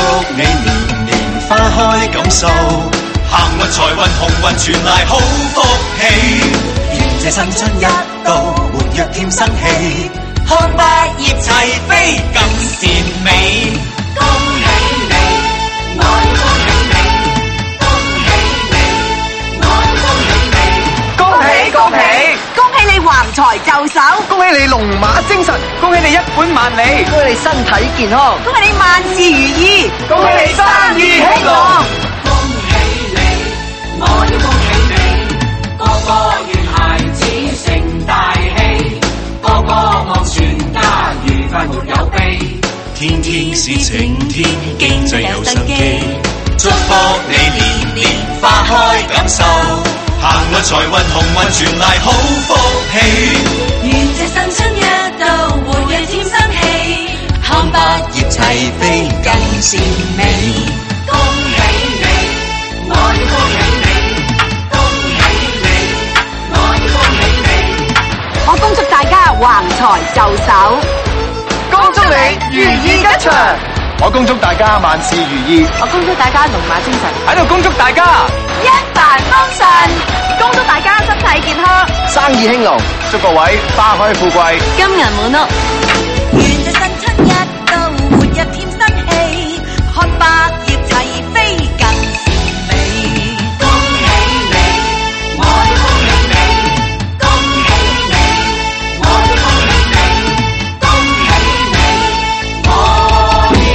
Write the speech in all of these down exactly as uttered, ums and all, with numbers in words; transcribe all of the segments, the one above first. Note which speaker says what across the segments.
Speaker 1: 你年年花開錦繡，行運財運鴻運傳來好福氣。願這新春一到，活躍添生氣，看百葉齊飛更善美。恭喜你，我恭喜你，恭喜你，我恭喜你，
Speaker 2: 恭喜恭喜！
Speaker 3: 恭喜你橫財就手，
Speaker 2: 恭喜你龍馬精神，恭喜你一本萬利，恭喜你身體健康，
Speaker 3: 恭喜你萬事如意，
Speaker 2: 恭喜你生意興隆。
Speaker 1: 恭喜你，我要恭喜你，個個願孩子成大器，個個望全家愉快沒有悲，天天是晴天，經濟有生機，祝福你年年花開錦繡，行運財運鴻運傳來好福氣。
Speaker 4: 願這新春一到，活躍添生氣，
Speaker 1: 看百葉齊飛更善美。恭喜你，我要恭喜你，恭喜你，我要恭喜你。
Speaker 3: 我恭祝大家橫財就手，
Speaker 2: 恭祝你如意吉祥，我恭祝大家萬事如意，
Speaker 3: 我恭祝大家龍馬精神，
Speaker 2: 喺度恭祝大家
Speaker 3: 一帆風順，恭祝大家身體健康，
Speaker 2: 生意興隆，祝各位花開富貴，
Speaker 3: 金銀滿屋。
Speaker 4: 願這新春一到，活躍添生氣，看百葉齊飛更善美。
Speaker 1: 恭喜你，我要恭喜你，恭喜你，我要恭喜你，恭喜你，我要恭喜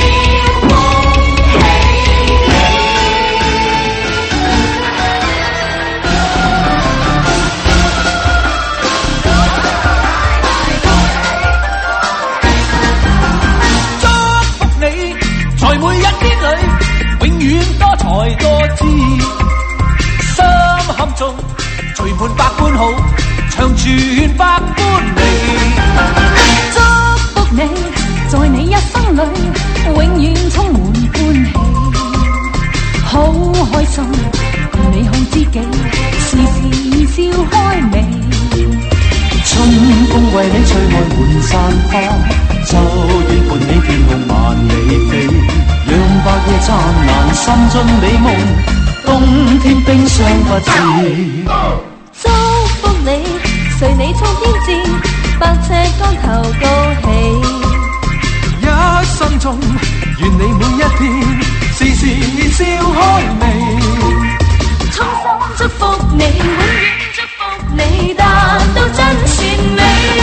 Speaker 5: 在每一天裏，永遠多才多姿，心坎中聚滿百般好，長存百般美。
Speaker 6: 祝福你，在你一生裏，永遠充滿歡喜，好開心，共你好知己，時時笑開眉。
Speaker 5: 春風為你吹開滿山花，秋月伴你天空萬里飛，讓白夜燦爛，心中美夢，冬天冰霜不至。
Speaker 6: 祝福你，隨你衝天志，百尺竿頭高起。
Speaker 5: 一生中，願你每一天，時時笑開眉。
Speaker 6: 衷心祝福你，永遠祝福你，達到真善美。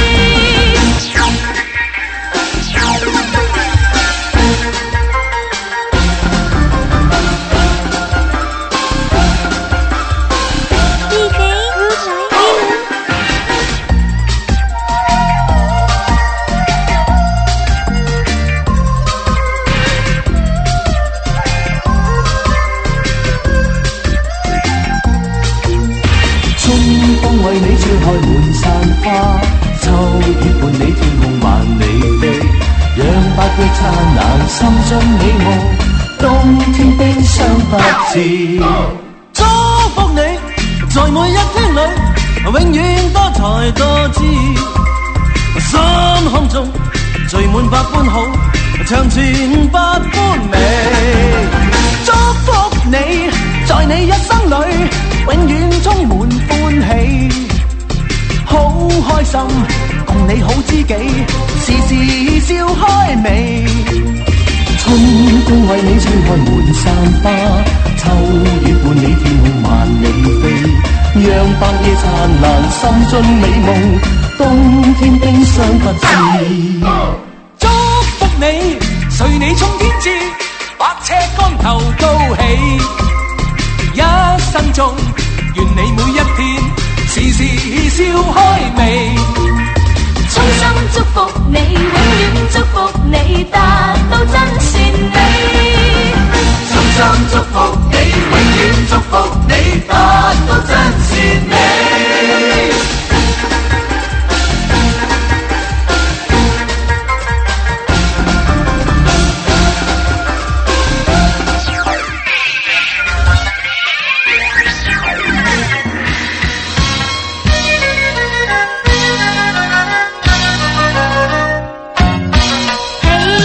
Speaker 5: 為你吹開滿山花，秋月伴你天空萬里飛，讓百葉燦爛，心中美夢，冬天冰霜不至。祝福你，在每一天裏，永遠多才多姿，心坎中聚滿百般好，長存百般美。祝福你，在你一生裏，永遠充滿歡喜，好開心，共你好知己，時時笑開眉。春風為你吹開滿山花，秋月伴你天空萬里飛，讓百葉燦爛，心中美夢，冬天冰霜不至。祝福你，隨你衝天志，百尺竿頭高起。一生中，願你每一天，時時笑開眉。
Speaker 6: 衷心祝福你，永遠祝福你，達到真善美。
Speaker 1: 衷心祝福你，永遠祝福你，達到真善美。
Speaker 6: 喜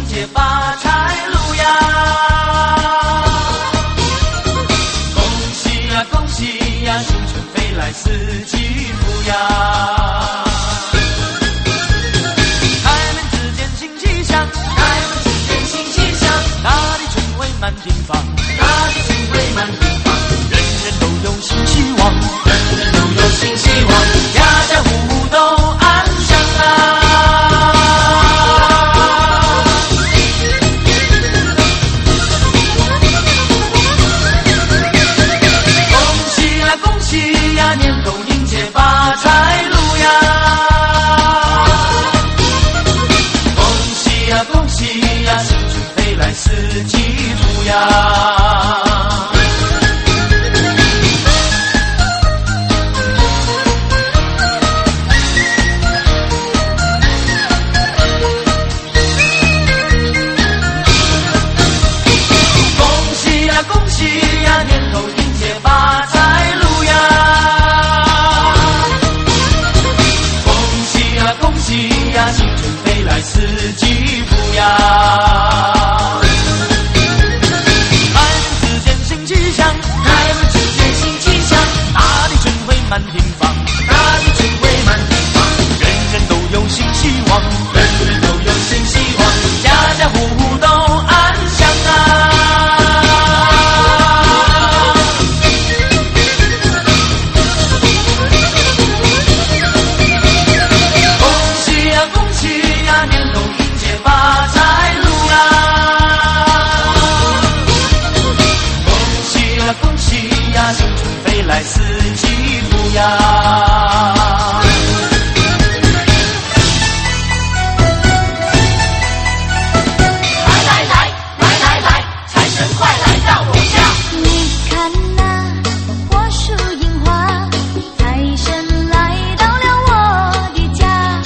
Speaker 5: 接发财路呀！恭喜呀恭喜呀，新春飞来四季福呀！开门之间新气象，开门之间新气象，大地春回满地芳，大地春回满地芳，人人都有新希望，人人都有新希望，家家户户都安详啊！年头迎接发财路呀！恭喜呀恭喜呀，新春飞来四季福呀！恭喜呀恭喜呀，年头迎接发财路呀！恭喜呀，新春飞来四季福呀！开门之间新气象，开门之间新气象，大地春回满地芳，大地春回满地芳，人人都有新希望，人人都有新希望，家家户户都安详啊！年头迎接发财路啊！恭喜呀恭喜呀，新春飞来四季福呀！
Speaker 1: 来来来来来来，财神快来到我家！
Speaker 4: 你看那火树银花，财神来到了我的家。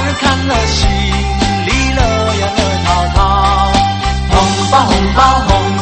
Speaker 5: 红包红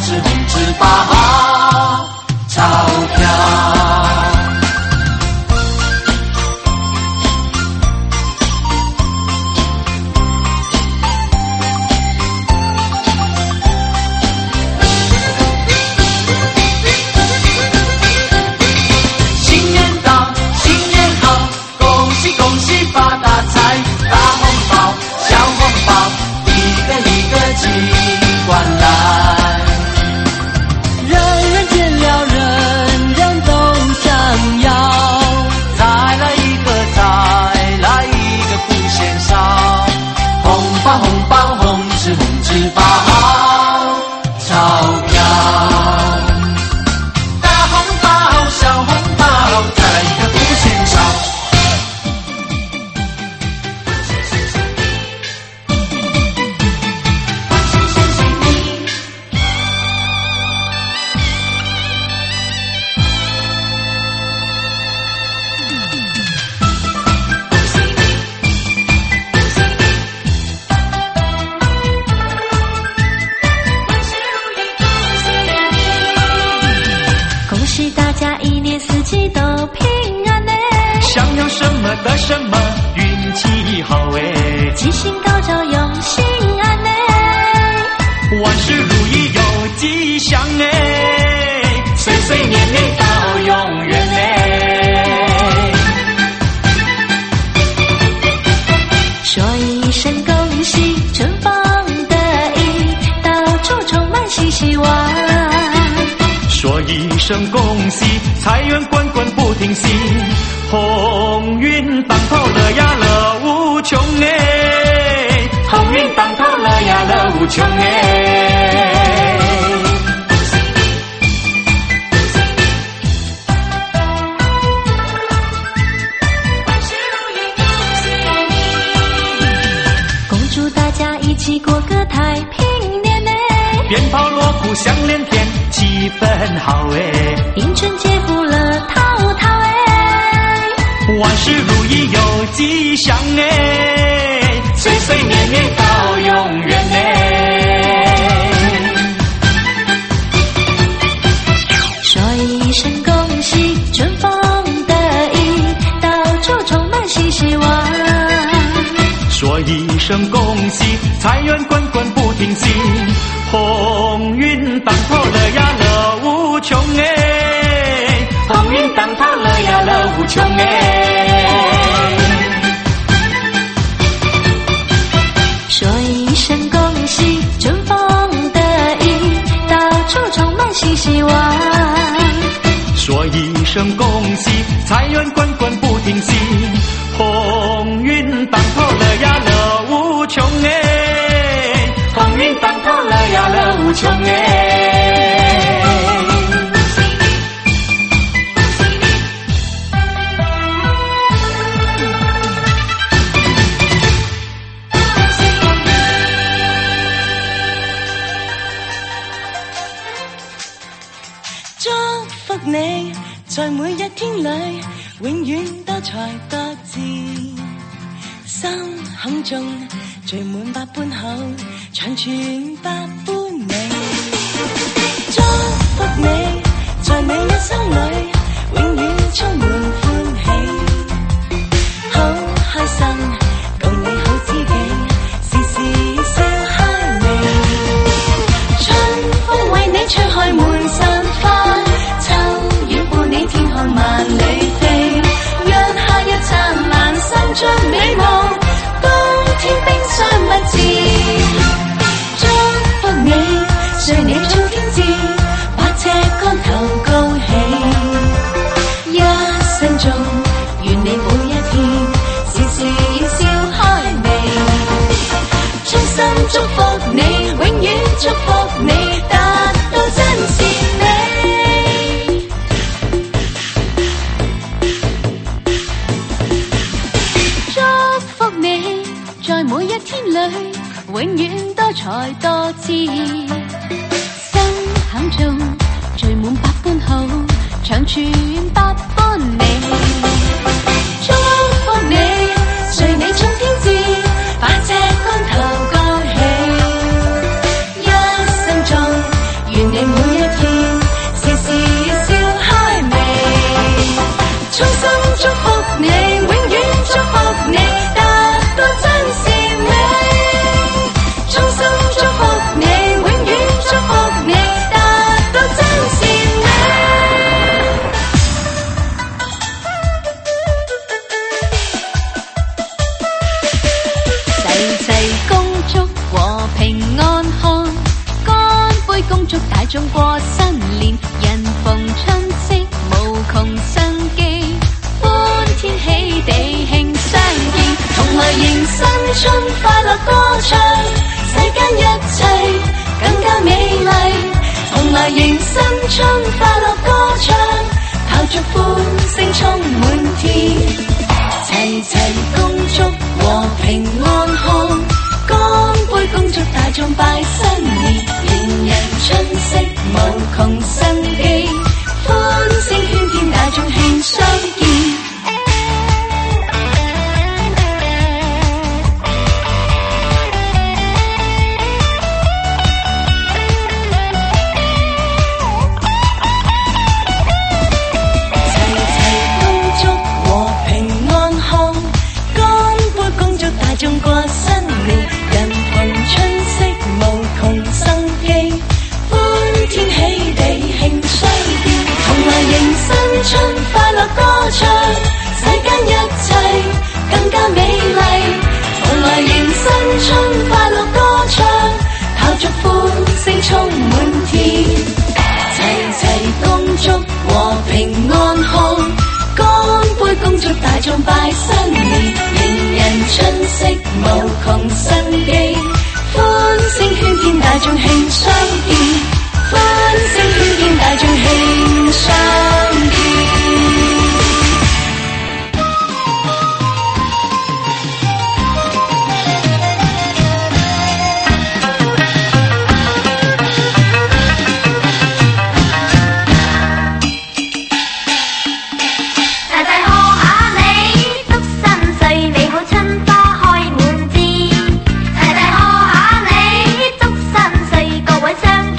Speaker 5: 得什么运气好哎，
Speaker 6: 吉星高照有心安哎，
Speaker 5: 万事如意有吉祥哎，岁岁年年到永远哎。
Speaker 6: 说一声恭喜，春风得意，到处充满新希望。
Speaker 5: 说一声恭喜，财源滚滚不停息，鸿运当头乐呀乐无穷哎，鸿运当头乐呀乐无穷哎。
Speaker 6: 恭祝大家一起过个太平年哎，
Speaker 5: 鞭炮锣鼓响连天，气氛好哎，
Speaker 6: 迎春节福乐滔滔哎，
Speaker 5: 万事如意有吉祥哎，岁岁年年到永远哎。
Speaker 6: 说一声恭喜，春风得意，到处充满新希望。
Speaker 5: 说一声恭喜，财源滚滚不停息，鸿运当头乐呀乐无穷哎，鸿运当头乐呀乐无穷哎。
Speaker 6: 说一声恭喜，春风得意，到处充满新希望。
Speaker 5: 说一声恭喜，财源滚滚不停息，鸿运当头乐呀乐无穷哎，鸿运当头乐呀乐无穷哎。
Speaker 4: 祝福你在每一天里永遠多才多姿，心坎中聚滿百般好，長存百般美。祝福你在你一生裏永遠充滿歡喜，好開心共你好知己，時時笑開眉。春風為你吹開滿山花，秋雨伴你天看萬里飛，讓夏日燦爛散盡美夢，冬天冰霜不至。祝福你隨你做天使，百尺竿頭高起，一生中願你每一天時時笑開眉。衷心祝福你，永遠祝福你，達到真善美。
Speaker 6: 祝福你在每一天裏永遠多才多姿，心坎中聚滿百般好，長存百般美。祝福你隨你衝天志，百尺竿頭高起，一生中願你每一天時時笑開眉。衷心祝福你，永遠祝福你，達到真善美。衷心祝福你，永遠祝福你，達到真善美。齊齊恭祝和平安康，乾杯恭祝大眾過新年，人逢春色無窮生機，歡天喜地慶相見，同來迎新春快樂歌唱，世間一切更加美麗，同來迎新春快樂歌唱，炮竹歡聲充滿天，齊齊恭祝和平安康，乾杯恭祝大眾拜新年，迎人春色無窮生機，歡聲喧天大眾慶相見。齊齊恭祝和平安康，
Speaker 4: 相見，歡聲喧天，大眾慶相見。
Speaker 7: 齊齊賀下你，祝新歲各位雙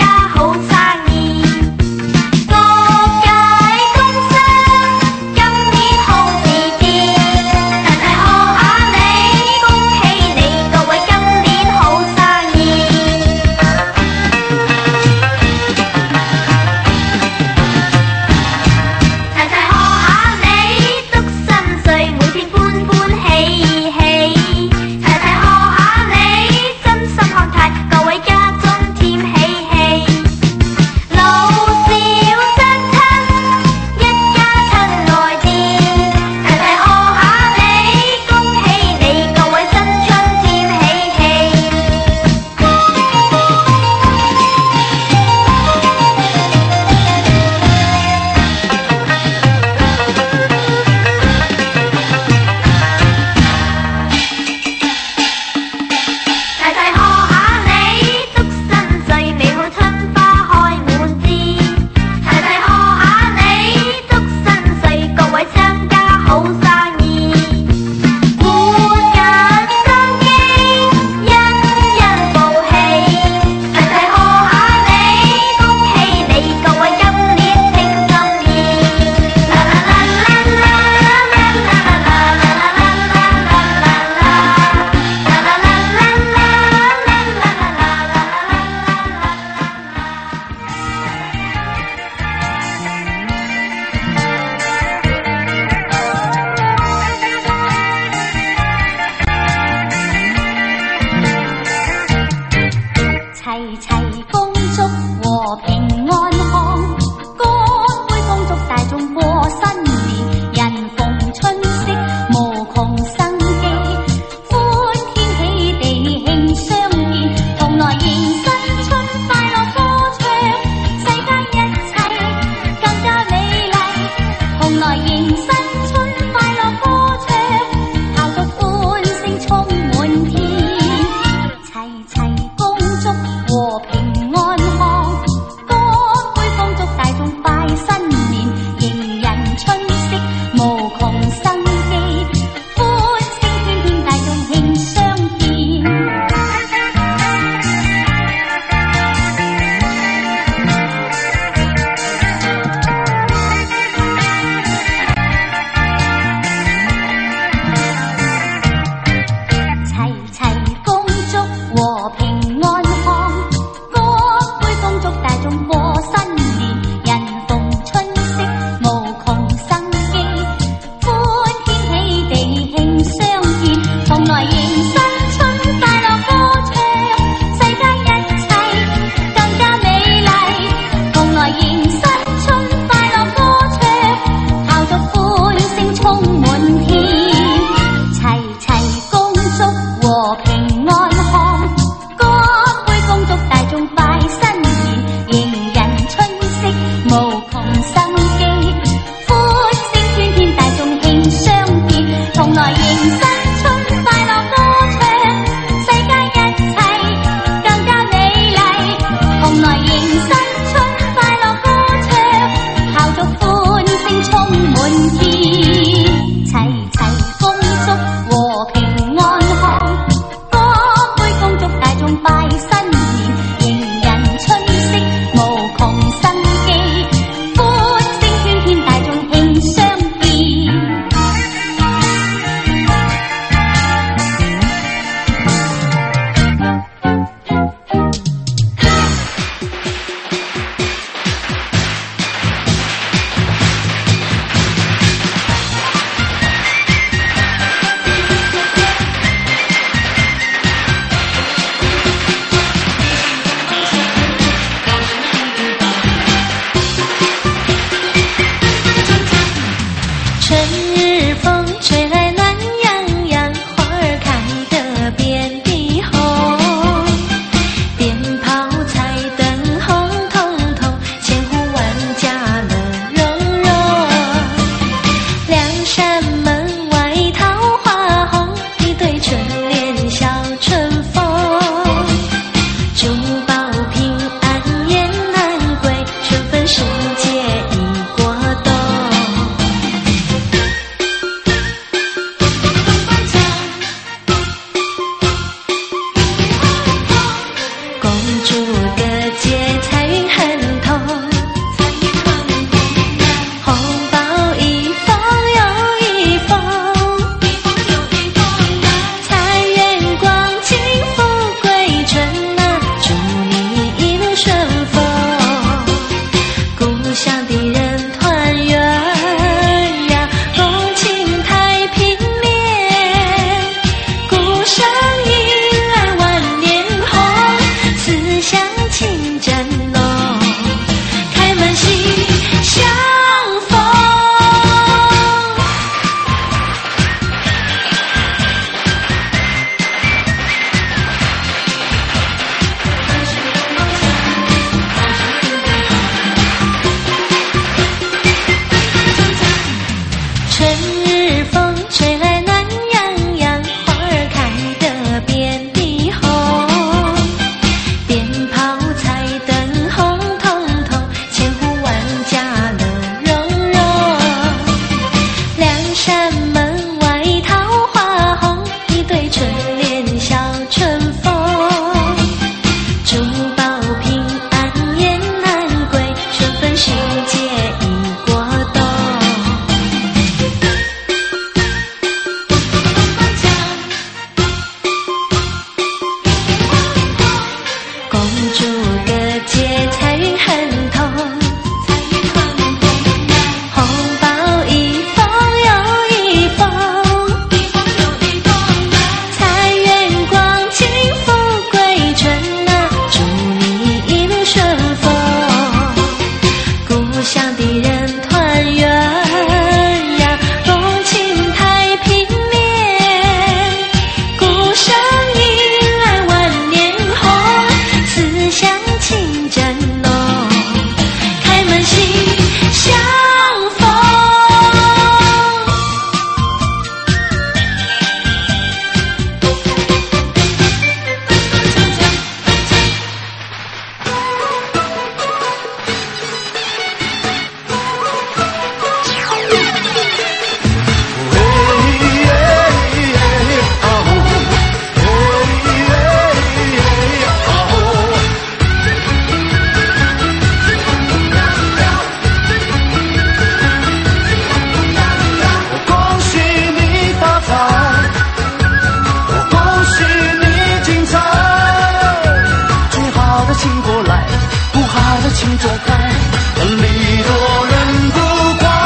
Speaker 5: 请走开，礼多人不怪。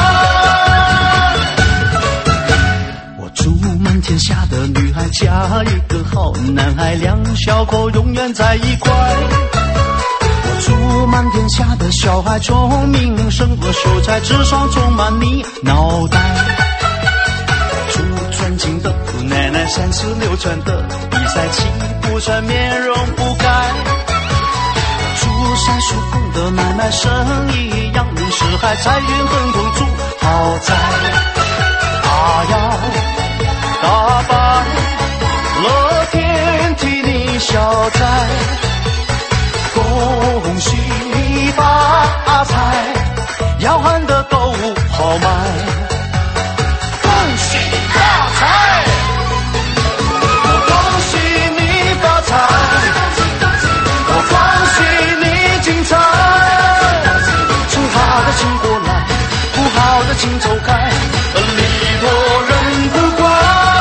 Speaker 5: 我祝满天下的女孩嫁一个好男孩，两小口永远在一块。我祝满天下的小孩聪明胜过秀才，智商充满你脑袋。祝尊敬的姑奶奶三十六转的比赛气不喘，面容不改。祝三叔公的买卖生意扬名四海，财运亨通住豪宅。啊呀，大白乐天替你消灾，恭喜发财，要喊的购物好买。恭喜发财，我恭喜你发财，我恭喜你精彩。请好的请过来，不好的请走开，礼多人不怪。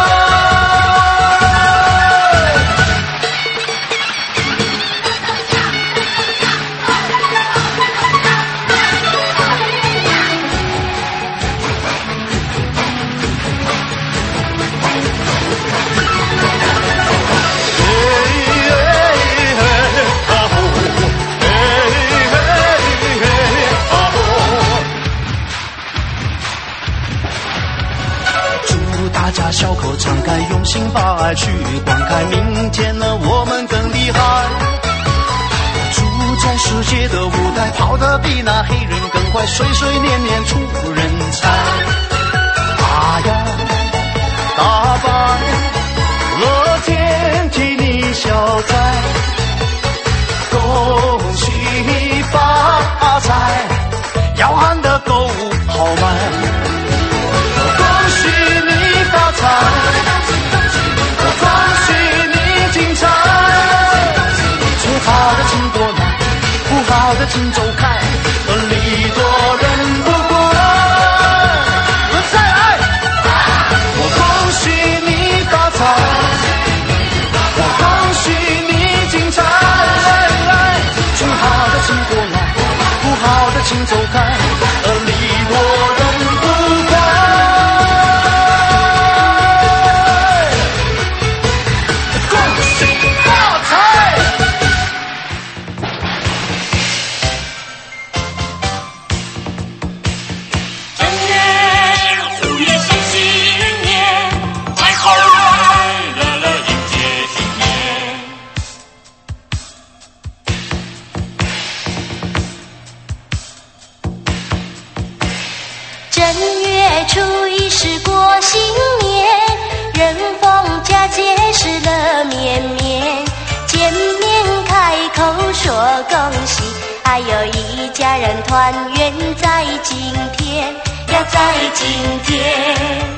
Speaker 5: 大家小口敞开，用心把爱去灌溉，明天呢我们更厉害。住在世界的舞台，跑得比那黑人更快，岁岁年年出人才。啊呀，大白乐天替你消灾，恭喜发财，要喊的购物好买。恭喜你发财，我恭喜你精彩。最好的请过来，不好的请走开，礼多人不怪。再来，我恭喜你发财，我恭喜你精彩。最好的请过来，不好的请走开，礼多人不怪。
Speaker 7: 正月初一是过新年，人逢佳节是乐绵绵，见面开口说恭喜，还有一家人团圆在今天呀，在今天。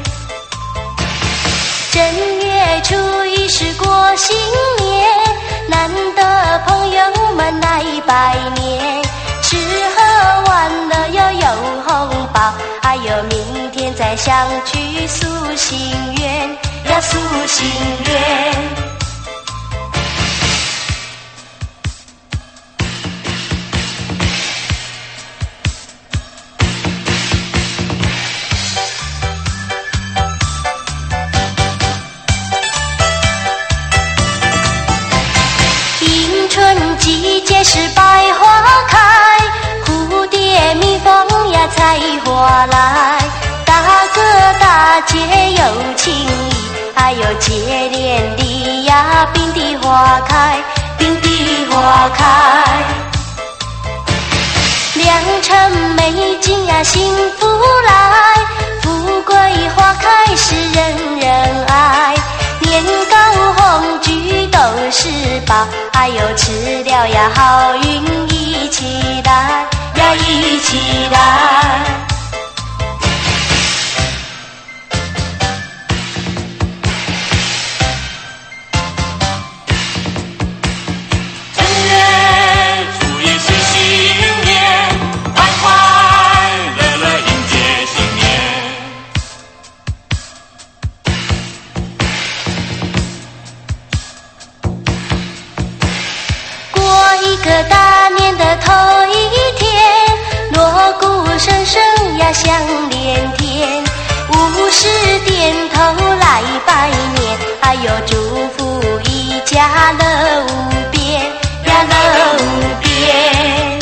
Speaker 7: 正月初一是过新年，难得朋友们来拜年，吃喝玩乐又有红包，还有明天再相聚诉心愿呀，诉心愿。迎春季节是百花开，蝴蝶蜜蜂呀采花来，大哥大姐有情谊，还有接连理呀，并蒂花开，并蒂花开。良辰美景呀幸福来，富贵花开是人人爱，年糕红菊都是宝，还有吃了呀好运一起来呀，一起来。
Speaker 1: 正月初一是新年，快快乐乐迎接新年。
Speaker 7: 过一个大年的头一呦，祝福一家乐无边呀，乐无边。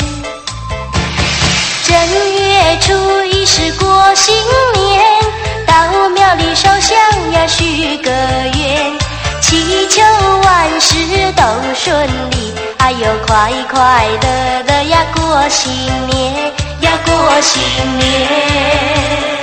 Speaker 7: 正月初一是过新年，到庙里烧香呀许个愿，祈求万事都顺利，哎呦快快乐乐呀过新年呀过新年。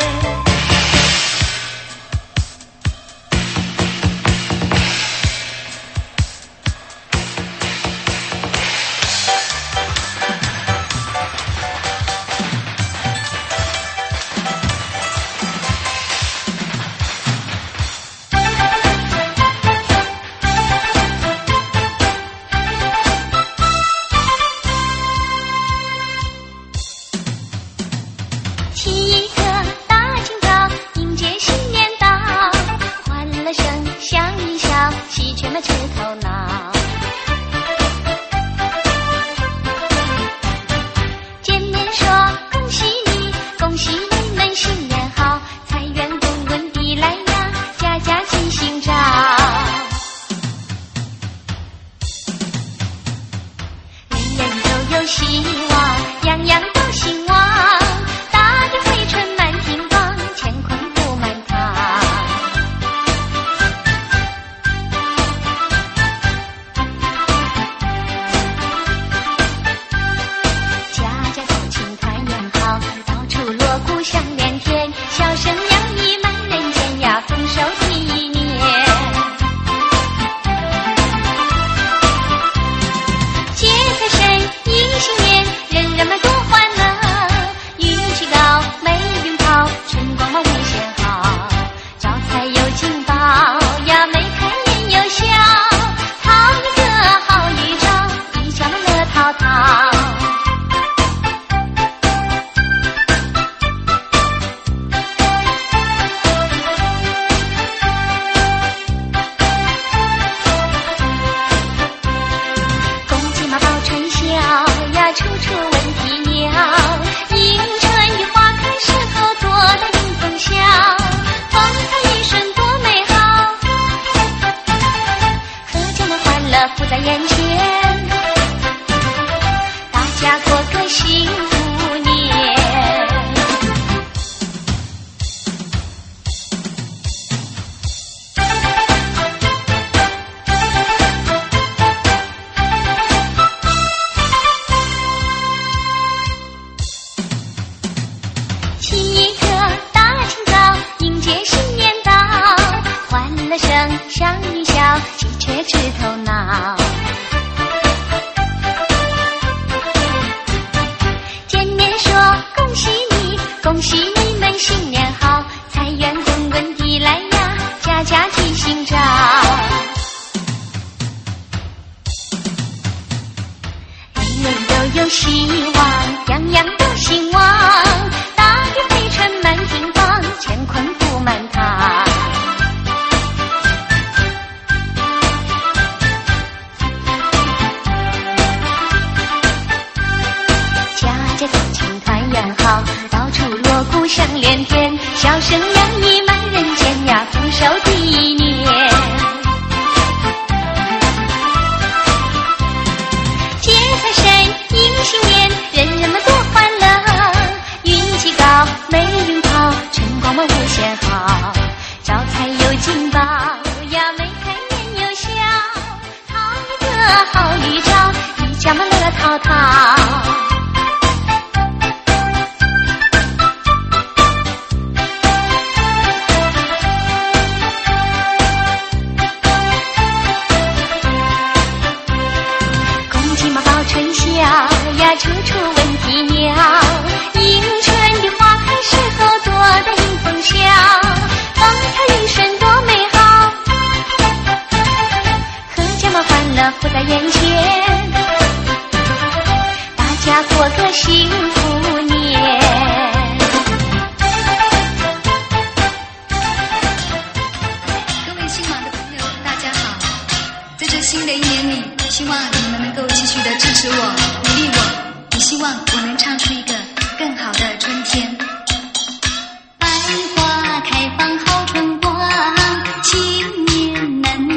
Speaker 6: 百花开放好春光，新年能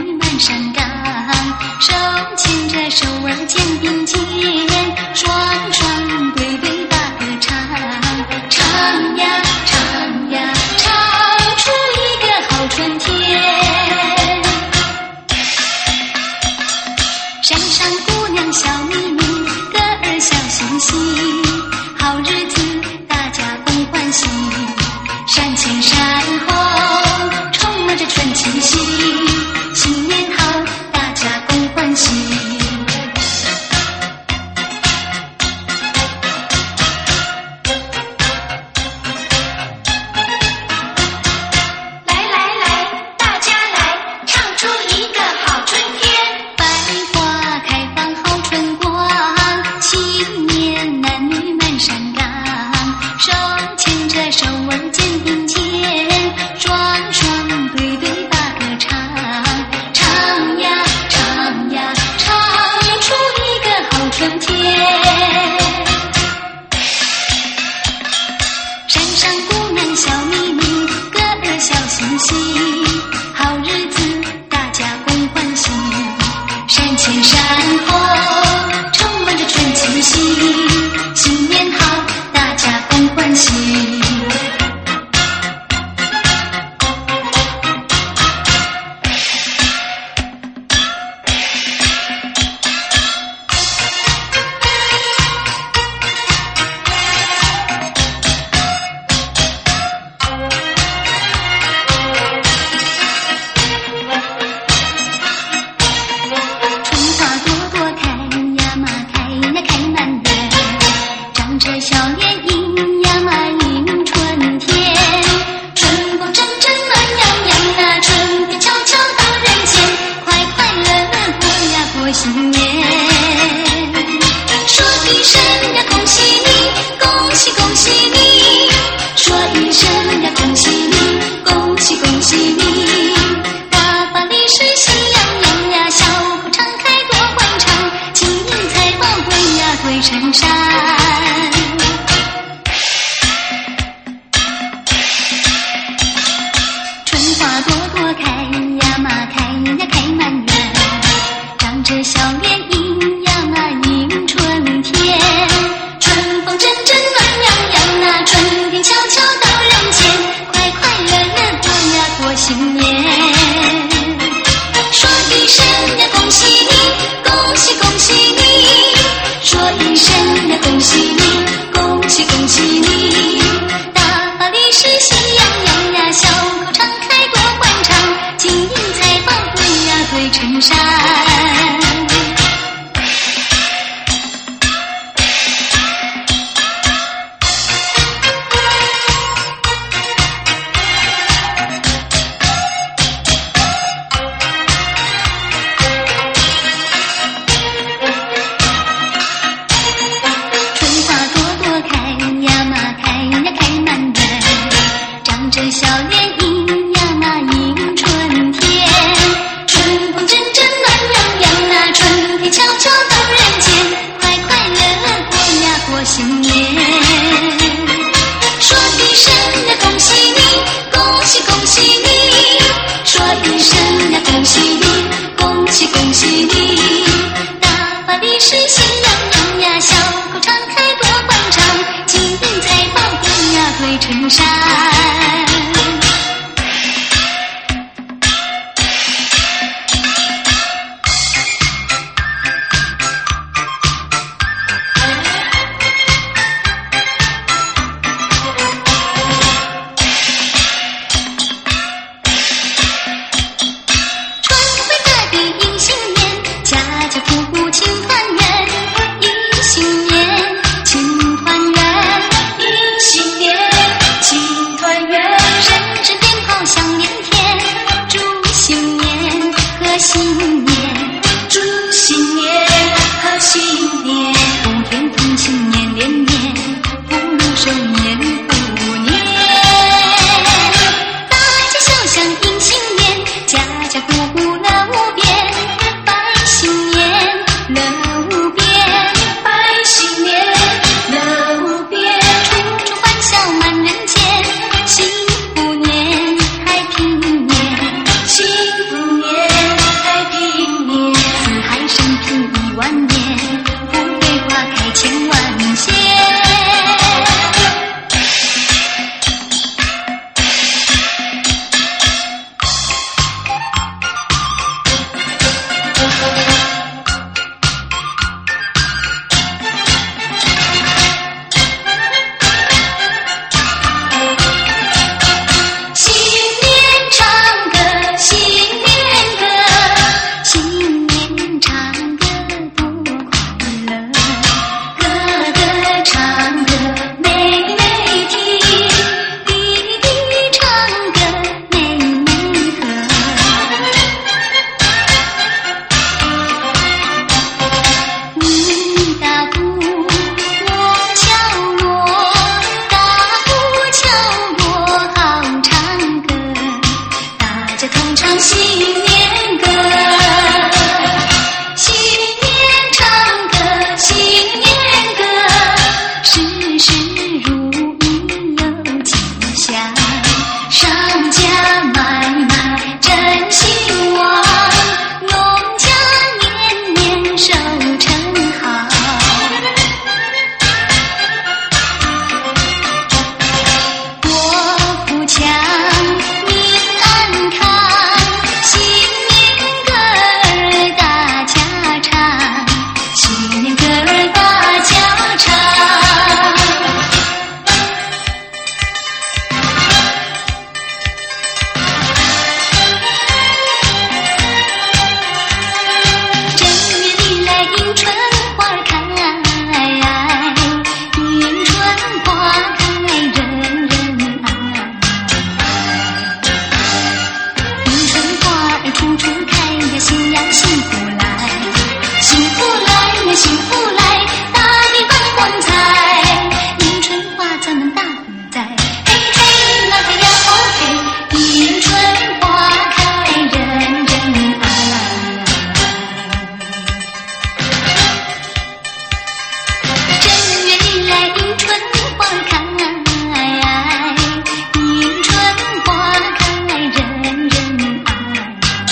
Speaker 7: 前山后充满着春气息，新年好，大家共欢喜。 万事如意有吉祥，商家买卖真兴旺，农家年年收成好。国富强，民安康，新年歌儿大家唱，新年歌儿大家唱。正月里来迎春花开，迎春花开人人爱。迎春花儿处处开呀，心呀幸福来，幸福来呀幸福来，大地放光彩。迎春花咱们大福在，嘿嘿那个呀哦嘿，迎春花开人人爱。正月里来迎春花开，迎春花开人人爱。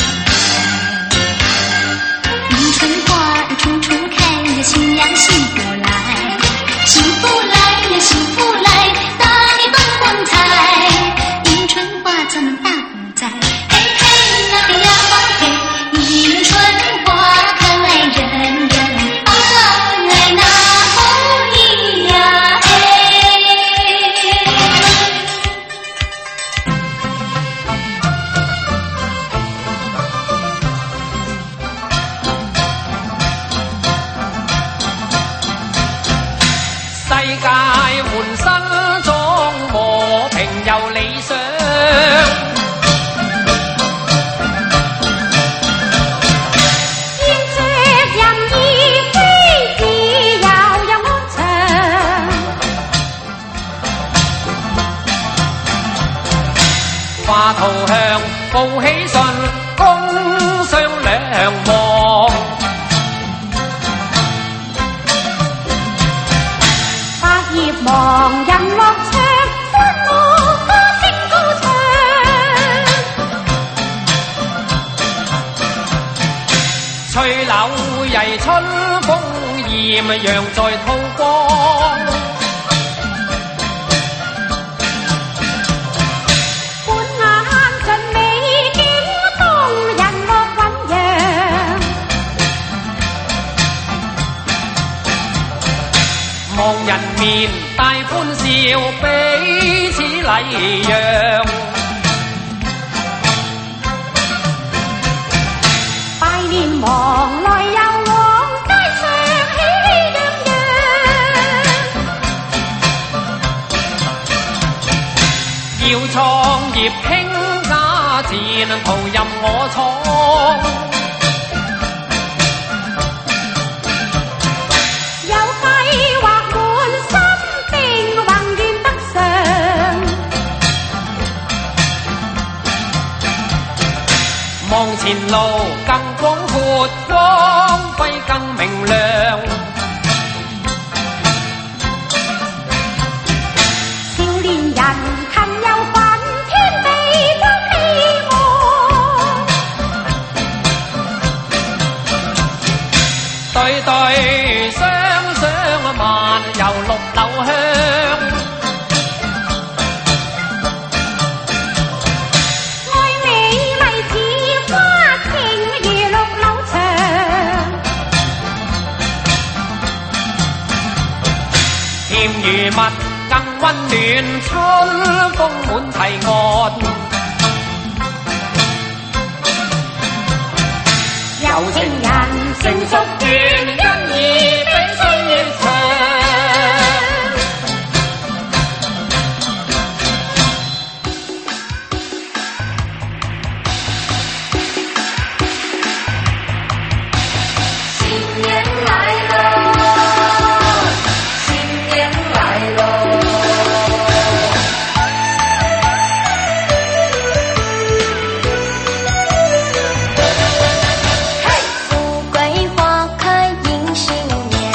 Speaker 7: 迎春花儿处处开呀，心呀幸福来，幸福来呀幸福来，大地放光彩。迎春花咱们大福在，嘿嘿那个呀哦嘿，迎春花开人人爱，那哦咿呀嘿。
Speaker 1: 世界換新裝，和平又理想。
Speaker 6: 現着仁義非自由又安詳，
Speaker 1: 花圖香，報喜信，工商兩旺。
Speaker 6: 百業忙人樂唱，歡樂歌聲高唱。
Speaker 1: 翠柳曳春風豔，陽在吐光。
Speaker 6: 歡眼盡美景，當人樂醞釀。
Speaker 1: 望人面帶歡笑，彼此禮讓。
Speaker 6: 拜年忙來又往，街上喜洋洋。
Speaker 1: 要創業傾家戰，途任我闖。
Speaker 6: 有計劃滿心定，宏願得償。
Speaker 1: 望前路更廣闊，光輝更明亮。
Speaker 6: 少年人勤有奮，天地都希望。
Speaker 1: 對對雙雙漫遊綠柳香。
Speaker 6: 愛美麗似花，情如綠柳長。
Speaker 1: 甜如蜜更溫暖，春風滿齊岸。
Speaker 6: 有情人成熟段，因而比歲月長。
Speaker 7: 新年來了，新年來了。富貴花開迎新年。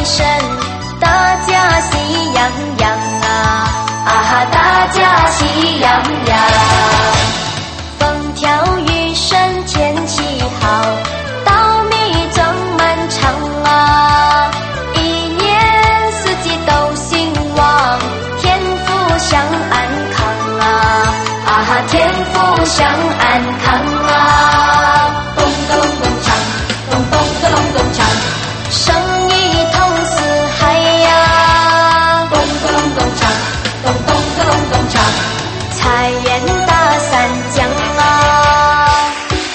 Speaker 7: 神，大家喜洋洋啊啊哈，大家喜洋洋。风调雨顺天气好，稻米种满场啊，一年四季都兴旺，天福享安康啊啊哈，天福享安康啊，咚咚咚锵，咚咚咚咚锵，生意通四海呀，咚咚咚锵，咚咚咚咚锵，财源大三江啊。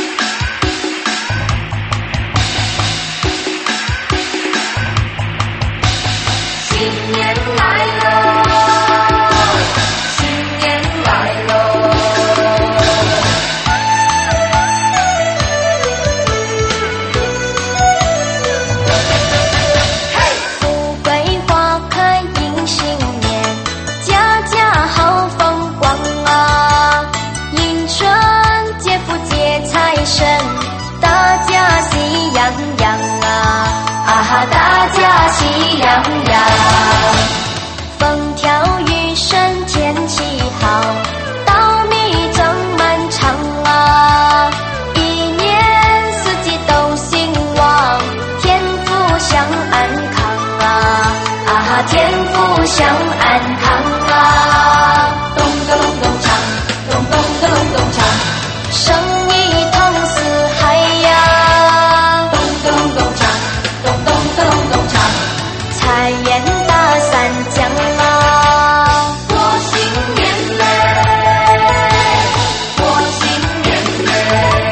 Speaker 7: 新年来了，新年来了。富贵花开迎新年，家家好风光啊！迎春接福接财神，大家喜洋洋啊！啊哈，大家喜洋洋。风调雨顺天气好，稻米种满场啊，一年四季都兴旺，天福享安康啊啊哈，天福享安康啊，咚咚咚锵，咚咚咚咚锵，生意通四海呀，咚咚咚锵，咚咚咚咚锵，财源大三江啊，过新年嘞，过新年嘞。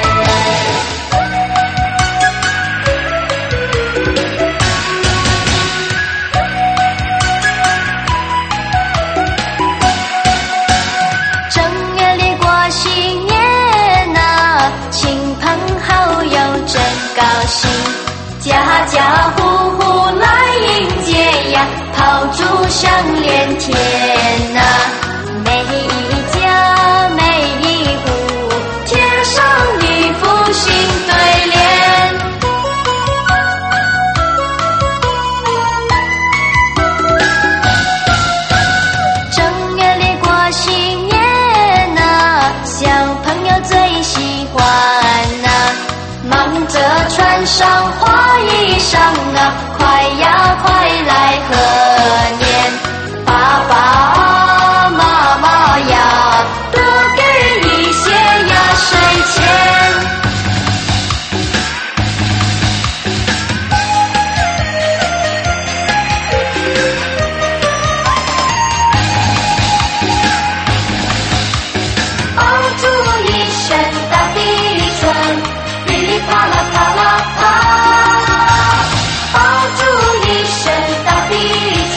Speaker 7: 正月里过新年啊，亲朋好友真高兴，家家户户来迎接呀，炮竹响连天啊，每一家每一户贴上一副新对联。正月里过新年啊，小朋友最喜欢啊，忙着穿上花衣裳啊，快呀快来贺年，爸爸妈妈呀，多给一些压岁钱。爆竹一声大地震，噼里啪啦啪啦啪，爆竹一声大地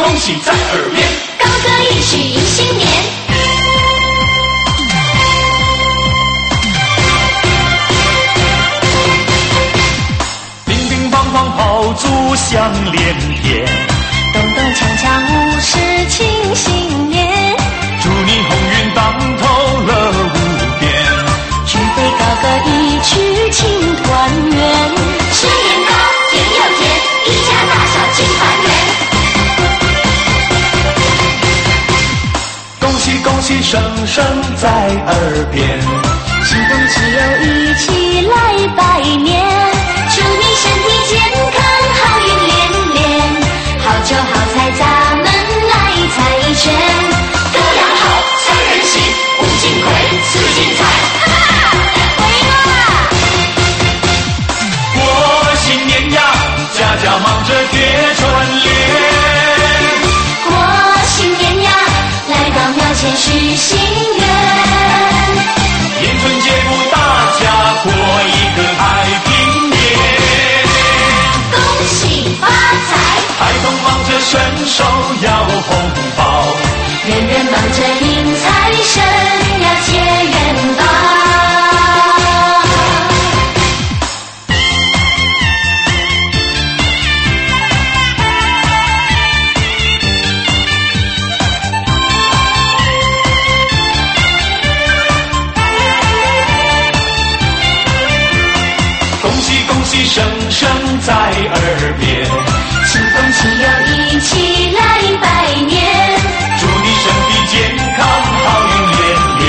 Speaker 1: 恭喜在耳边，
Speaker 7: 高歌一曲迎新年。
Speaker 5: 乒乒乓乓炮竹响连天，
Speaker 7: 咚咚锵锵五十庆新年，
Speaker 5: 祝你鸿运当头乐无边，
Speaker 7: 举杯高歌一曲庆团圆，吃年糕甜又甜，一家大小庆团圆。
Speaker 5: 恭喜恭喜声声在耳边，
Speaker 7: 启动汽油一起来拜年，祝你身体健康好运连连，好酒好菜咱们来猜拳，
Speaker 1: 歌谣好催人喜，五金魁四金财，
Speaker 7: 哈哈，回我啦！
Speaker 5: 过新年呀，家家忙着贴春联，
Speaker 7: 过新年呀，来到庙前许心愿，
Speaker 5: 迎春节祝大家过一个太平年，
Speaker 7: 恭喜发财，
Speaker 5: 孩童忙着伸手要红包，
Speaker 7: 人人忙着迎财神要结元宝。
Speaker 5: 恭喜恭喜声声在耳边，
Speaker 7: 启动汽油一起来拜年，
Speaker 5: 祝你身体健康好运连连，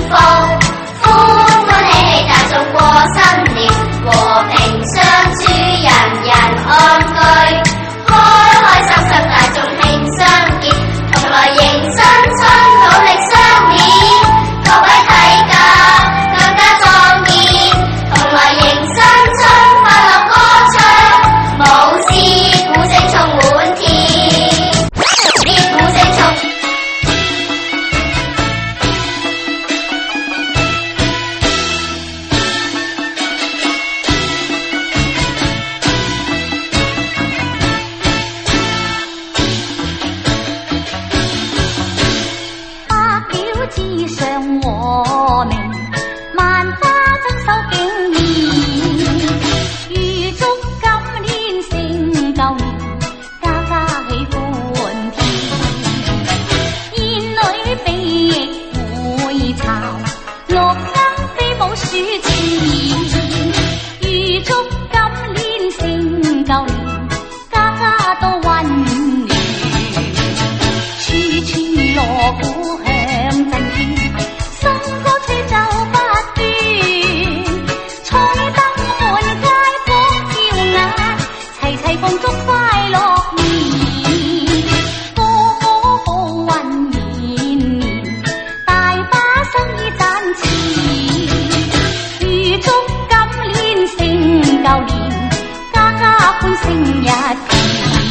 Speaker 7: 福，歡歡喜喜大眾過新年，和平相處，人人安居，開開心心大眾慶相見，同來迎新春，努力相勉，各位體格更加壯健，同來迎新春，快樂歌唱，舞獅鼓聲充滿天，啲鼓聲充。
Speaker 6: 之上和鳴，萬花爭手景現，預祝今年勝舊年，家家喜歡甜。燕女比翼會巢，綠鶯飛舞暑前，預祝今年勝舊年，家家都溫暖，處處鑼鼓響震天，新歌吹奏不斷，彩燈滿街光耀眼，齊齊共祝快樂年，個個好運綿綿，大把生意賺錢，預祝今年勝舊年，家家歡聲一片。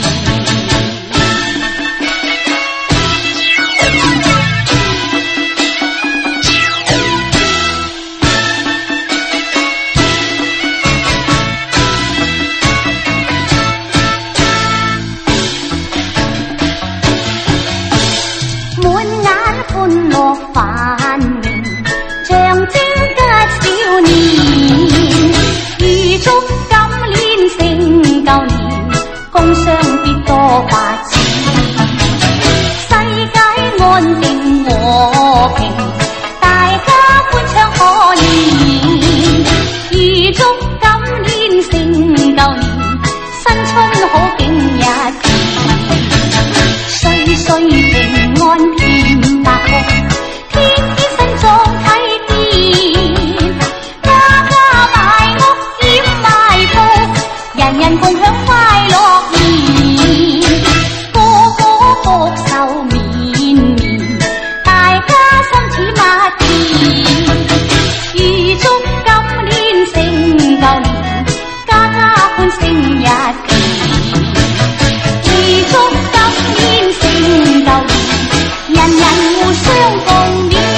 Speaker 6: 歡樂繁榮，象徵吉少年，預祝今年勝舊年，工商必多發展，世界安定和平，大家歡唱賀年，預祝今年勝舊年，新春好景一片，歲歲平安添百福，天天新裝啟電，家家買屋兼買鋪，人人共享快樂年，個個福壽綿綿，大家心似蜜甜，預祝今年勝舊年，家家歡聲一片，預祝今年勝舊年，人人互相共勉。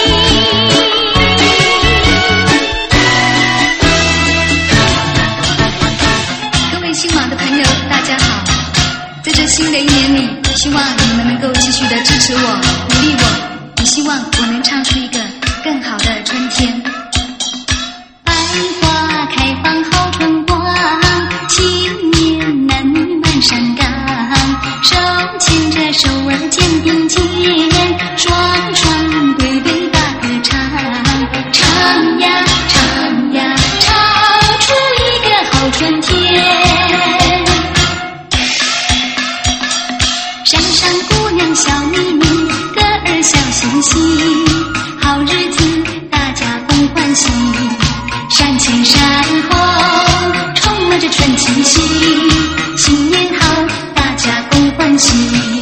Speaker 8: 各位新马的朋友，大家好！在这新的一年里，希望你们能够继续的支持我、鼓励我，也希望我能唱出一个更好的春天。百花开放好春光，新年男女满山岗，手牵着手儿肩并肩，双双对对把歌唱，唱呀唱呀唱出一个好春天。山上姑娘笑眯眯，歌儿笑嘻嘻，好日子大家共欢喜，山前山后充满着春气息，新年好，大家共欢喜。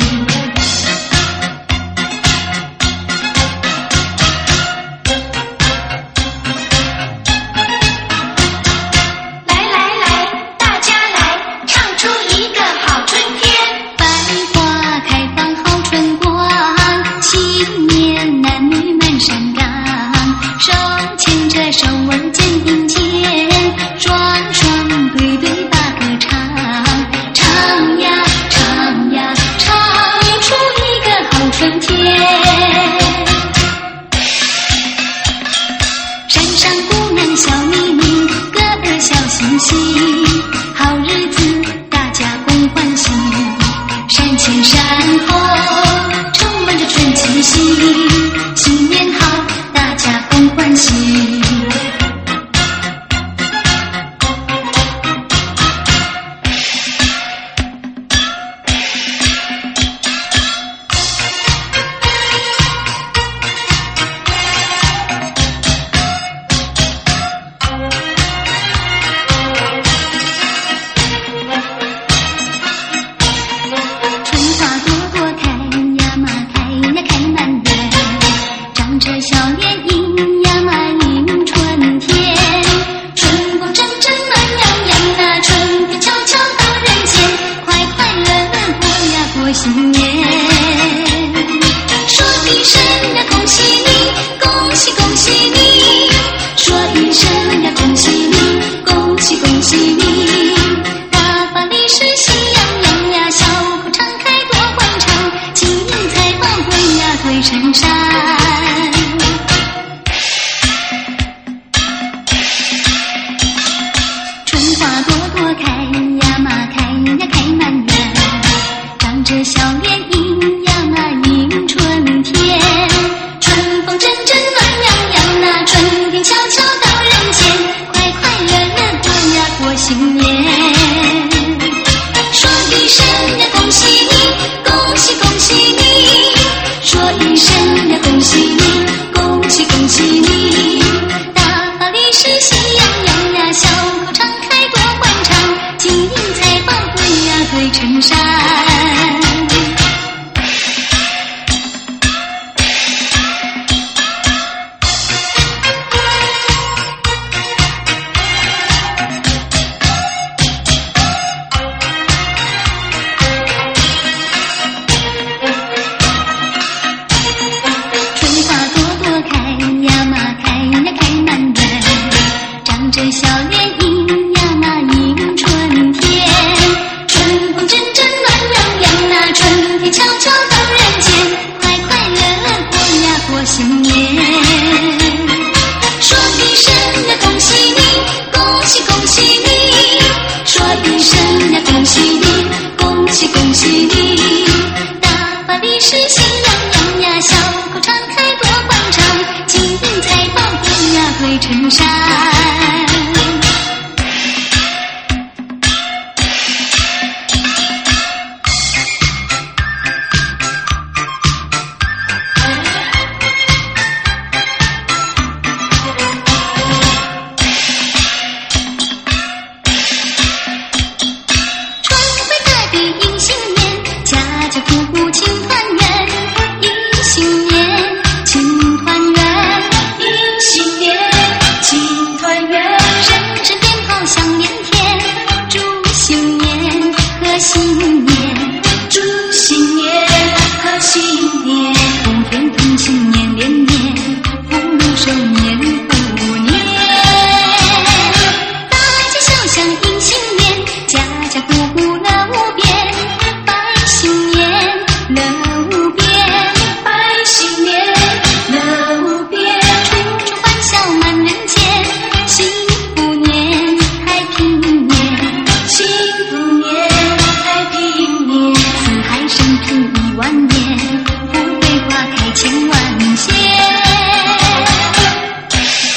Speaker 8: 手儿肩并肩，双双对对把歌唱，唱呀唱呀唱出一个好春天。山上姑娘笑眯眯，歌儿笑嘻嘻，好日子大家共欢喜，山前山后充满着春气息，新年好，大家共欢喜。 脸迎呀嘛迎春天，春风阵阵暖洋洋啊，春天悄悄到人间，快快乐乐过呀过新年。说一声呀恭喜你，恭喜恭喜你，说一声呀恭喜你，恭喜恭喜你，大发利是喜洋洋呀，小口常开多欢畅，金银财宝滚呀滚神山。春花朵朵开呀嘛开呀开满园，长着小脸迎呀嘛迎春天，春风阵阵暖洋洋啊，春天悄悄到人间，快快乐乐过呀过新年。说一声呀恭喜你，恭喜恭喜你，说一声呀恭喜你，恭喜恭喜你，大发利是喜洋洋呀，小口常开多欢畅，金银财宝滚呀堆成山。春花朵朵开呀嘛开呀开满园，长着小脸迎呀嘛迎春天，春风阵阵暖洋洋啊，春天悄悄到人间，快快乐乐过呀过新年。说一声呀恭喜你，恭喜恭喜你，说一声呀恭喜你，恭喜恭喜你，大发利是喜洋洋呀，小口常开多欢畅，金银财宝滚呀堆成山。春回大地迎新年，家家户户庆团圆，迎新年庆团圆，迎新年庆团圆，人人鞭炮响连天，祝新年贺新年，祝新年贺新年，普天同庆年连年，福禄寿年福年，大街小巷迎新年，家家户户乐无边，拜新年乐无边，拜新年乐无边，处处欢笑满人间，幸福年太平年，幸福年太平年，四海升平一万年，富贵花开千万间。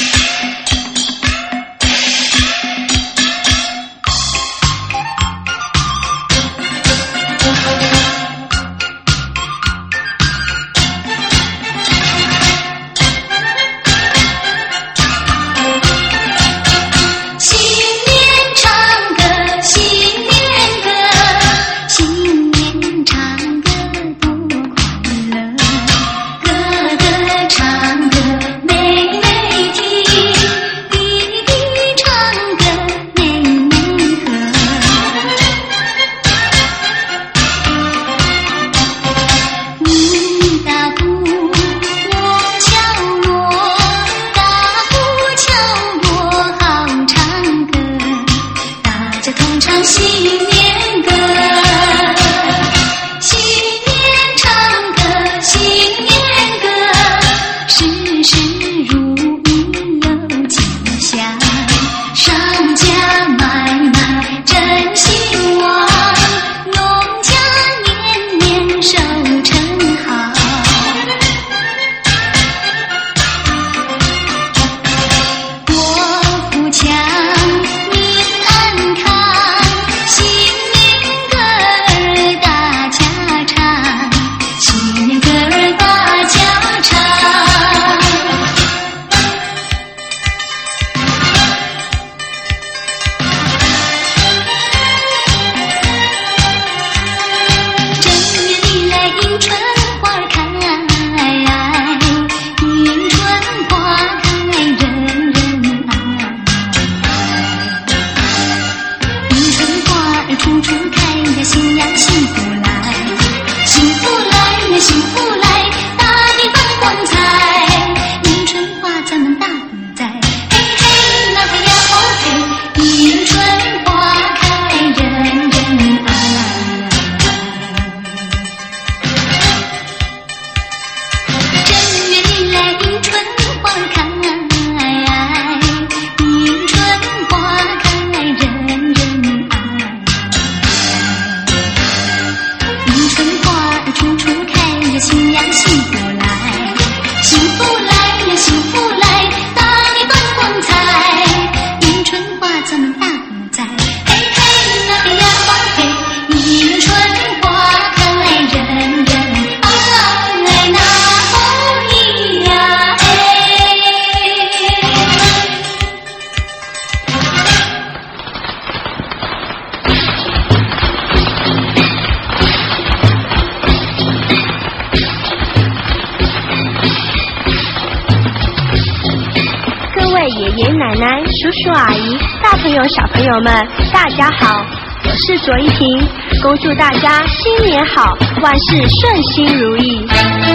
Speaker 9: 爷爷奶奶、叔叔阿姨、大朋友小朋友们，大家好，我是卓依婷，恭祝大家新年好，万事顺心如意。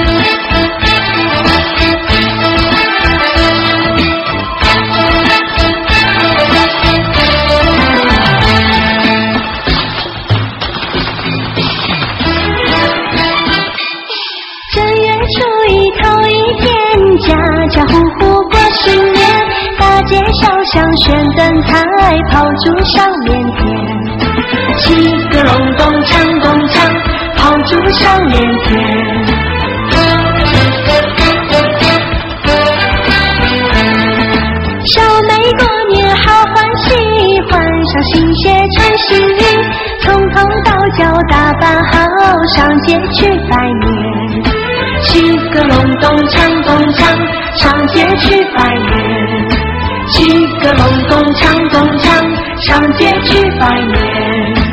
Speaker 9: 家家户户过新年，大街小巷悬灯彩，炮竹响连天。七个隆咚锵咚锵，炮竹响连天。小妹过年好欢喜，换上新鞋穿新衣，从头到脚打扮好，上街去拜年。七个隆咚锵咚锵，上街去拜年。七个隆咚锵咚锵，上街去拜年。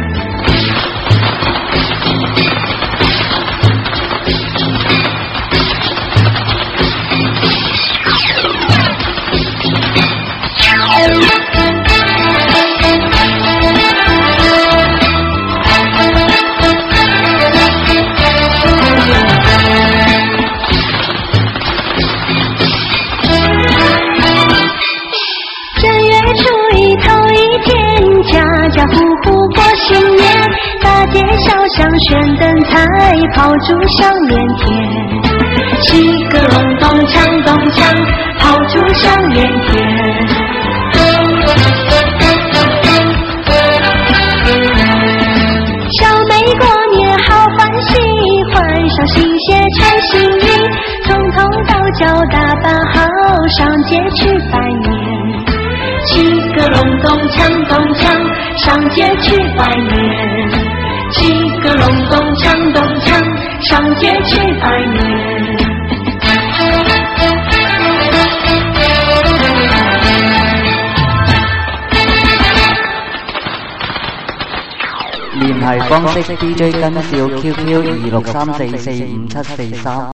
Speaker 9: 悬灯彩，炮竹响连天。七个隆咚锵咚锵，炮竹响连天。小妹过年好欢喜，换上新鞋穿新衣，从头到脚打扮好，上街去拜年。七个隆咚锵咚锵，上街去拜年。七个隆咚锵咚锵，上街去拜年。
Speaker 10: 聯繫方式 D J 跟少 Q Q 二六三四四五七四三。